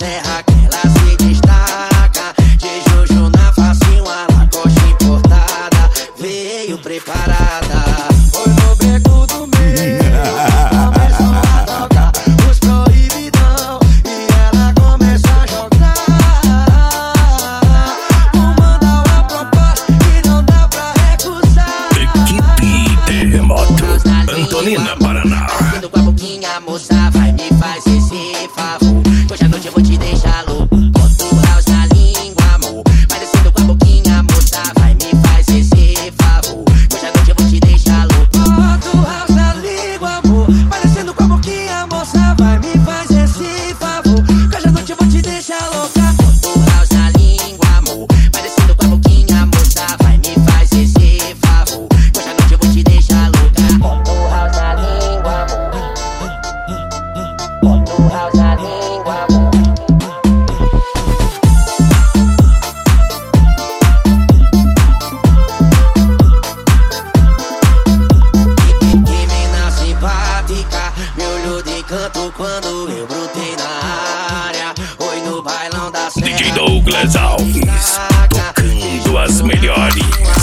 serra que ela se destaca. De Juju na facinho, a lacoste importada. Veio preparada. Foi no beco do meio, começou a tocar os proibidão e ela começa a jogar. Vou mandar uma proposta que não dá pra recusar. Equipe Terremoto, Antonina, Paraná. Indo com a boquinha, moça, vai me fazer esse favor. Hoje à noite eu vou te deixar louco. Bota o house na língua, amor. Vai descendo com a boquinha, moça, vai me fazer esse favor. Hoje à noite eu vou te deixar louco. Bota o house na língua, amor. Vai descendo com a boquinha, moça, vai me fazer esse favor. Hoje à noite eu vou te deixar louca. Bota o house na língua, amor. Vai descendo com a boquinha, moça, vai me fazer esse favor. Hoje à noite eu vou te deixar louca. Bota o house na língua, amor. Bota o house na língua, amor. Que mina simpática, me olhou de canto quando eu brotei na área. Oi no bailão da serra. DJ Douglas Alves, tocando as melhores.